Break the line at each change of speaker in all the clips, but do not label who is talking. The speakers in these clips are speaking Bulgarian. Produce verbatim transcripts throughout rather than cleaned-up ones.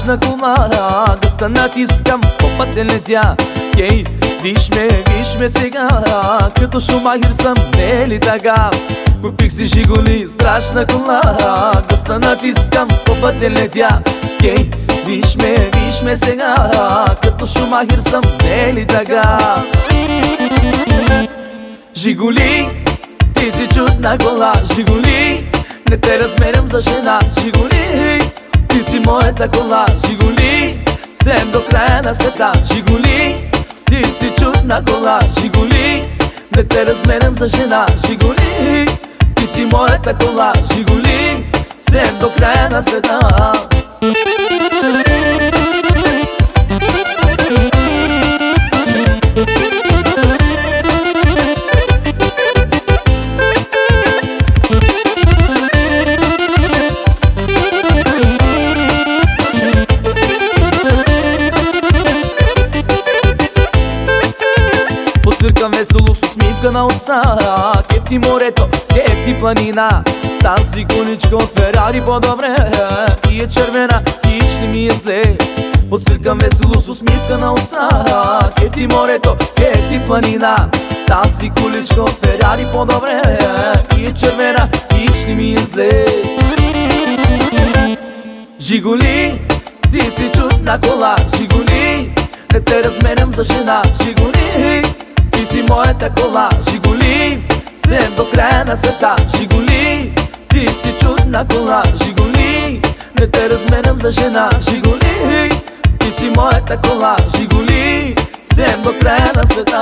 страшна кола, да стана искам по пътя летя. Кей, виж ме, виж ме сега, като Шумахер съм, не е ли така? Купих си Жигули, страшна кола, да стана искам по пътя летя. Кей, виж ме, виж ме сега, като Шумахер съм, не е ли така? Жигули, ти си чудна кола, Жигули, не те размерям за жена. Жигули, ти си моята кола, Жигули, сем до края на света. Жигули, ти си чудна кола, Жигули, не те размерям за жена. Жигули, ти си моята кола, Жигули, сем до края на света. Подсвиркам весело с усмивка на уста, кефти морето, кефти планина. Тази коничка от Ферари по-добре и е червена, и ще ми е зле. Подсвиркам весело с усмивка на уста, кефти морето, кефти планина. Тази количка от Ферари по-добре и е червена, и ще ми е зле. Жигули, ти си чудна кола, Жигули, не те разменям за жена. Жигули, ти си моята кола, Жигули, сем до края на света. Жигули, ти си чудна кола, Жигули, не те разменям за жена. Жигули, ти си моята кола, Жигули, сем до края на света.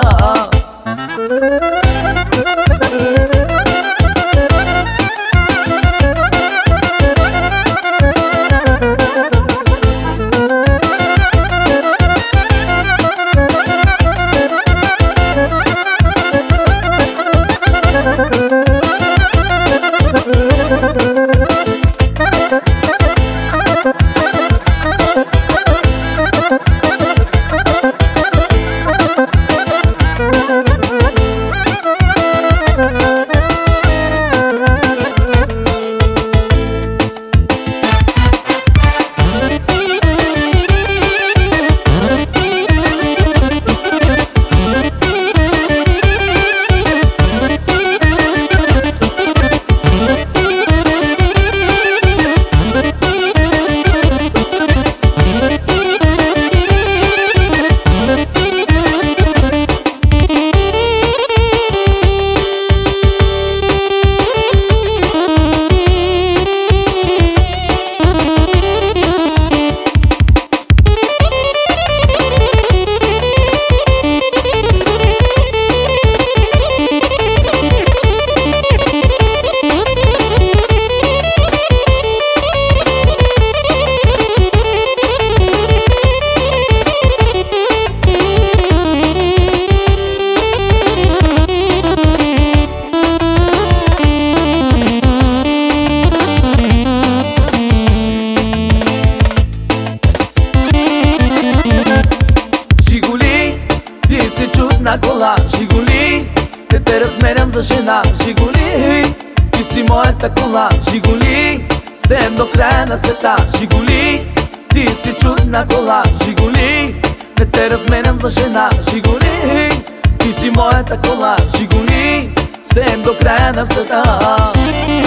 Кола, Жигули, не те разменям за жена. Жигули, ти си моята кола, Жигули, сем до края на света. Жигули, ти си чудна кола, Жигули, не те разменям за жена. Жигули, ти си моята кола, Жигули, сем до края на света.